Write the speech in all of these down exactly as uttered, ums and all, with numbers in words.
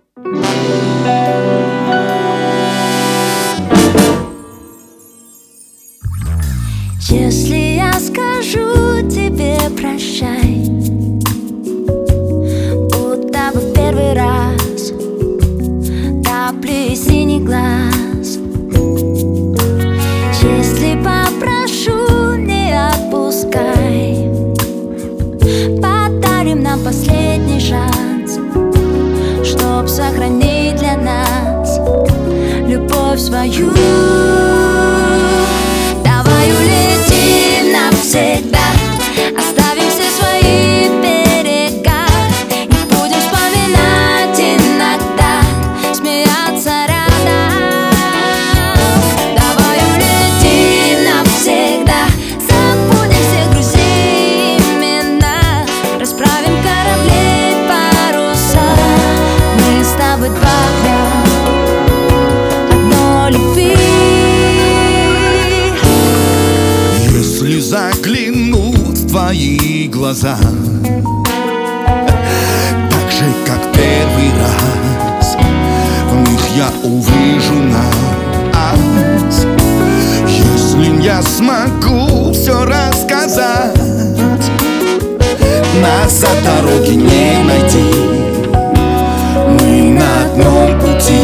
Если я скажу тебе прощай, будто бы в первый раз, капли синий глаз. Если попрошу, не отпускай, подарим нам последний шанс, чтоб сохранить для нас любовь свою. Давай улетим навсегда, оставим все свои берега и будем вспоминать иногда, смеяться рядом. Давай улетим навсегда, забудем всех друзей имена, расправим корабли паруса. Мы с тобой два одной любви. Если заглянуть в твои глаза, так же, как первый раз, в них я увижу нас. Если я смогу все рассказать, назад дороги не найти. Мы на одном пути,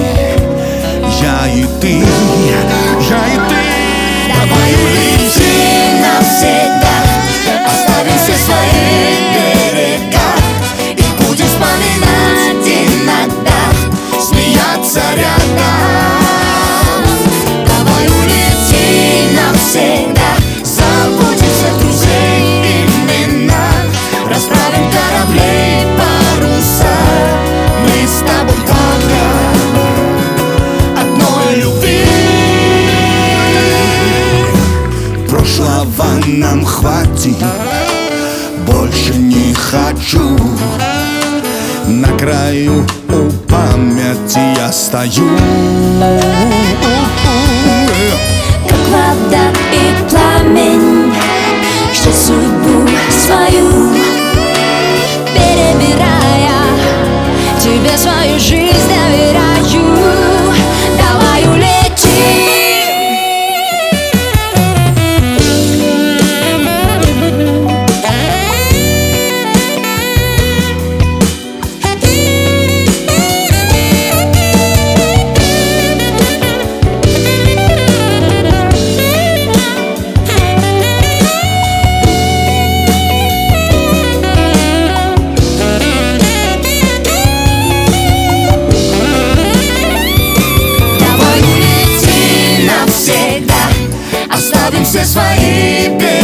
я и ты, я и ты. Давай улетим навсегда, оставим все свои берега и будем вспоминать иногда, смеяться рядом. Давай улетим навсегда, забудем всех друзей имена, расправим корабли паруса. Мы с тобой два одной любви. Прошлого нам хватит, больше не хочу. На краю у памяти я стою, Как вода и пламень, что судьбу свою перебирая, тебе свою жизнь доверяю. Давай улетим. оставим все свои беды.